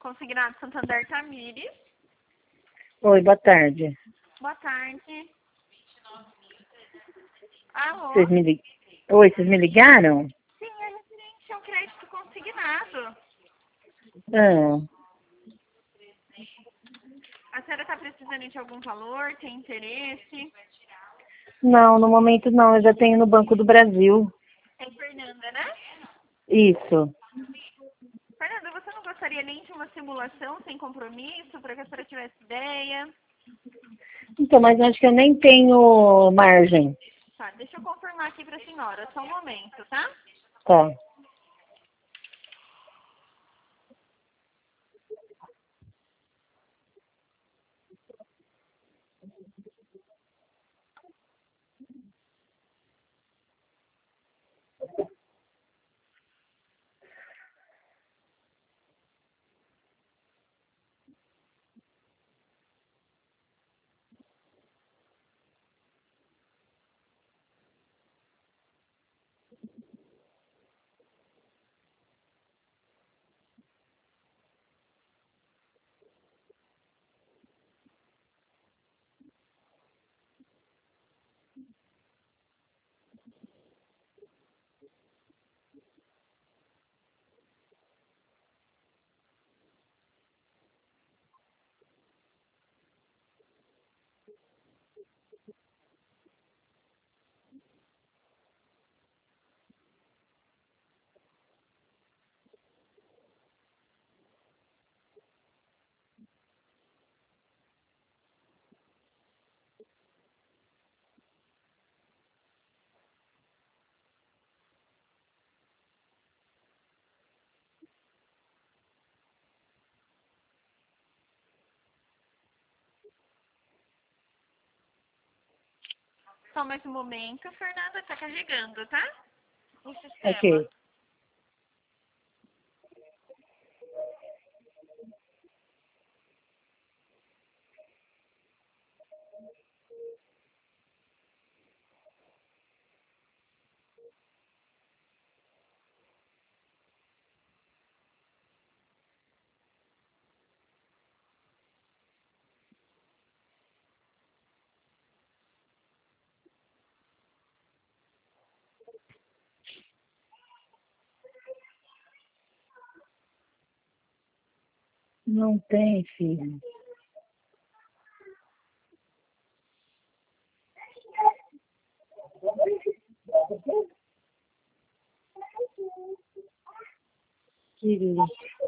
Consignado Santander Tamires. Oi, boa tarde. Boa tarde. Alô? Oi, vocês me ligaram? Sim, é referente ao crédito consignado. Ah, A senhora está precisando de algum valor? Tem interesse? não, no momento não, eu já tenho no Banco do Brasil. É Fernanda, né? Isso. Fernanda, você não gostaria nem de uma simulação sem compromisso, para que a senhora tivesse ideia? Então, mas acho que eu nem tenho margem. Tá, deixa eu confirmar aqui para a senhora, só um momento, tá? Tá. Só mais um momento, Fernanda, está carregando, tá? O sistema. Ok. Não tem, filho. Querido.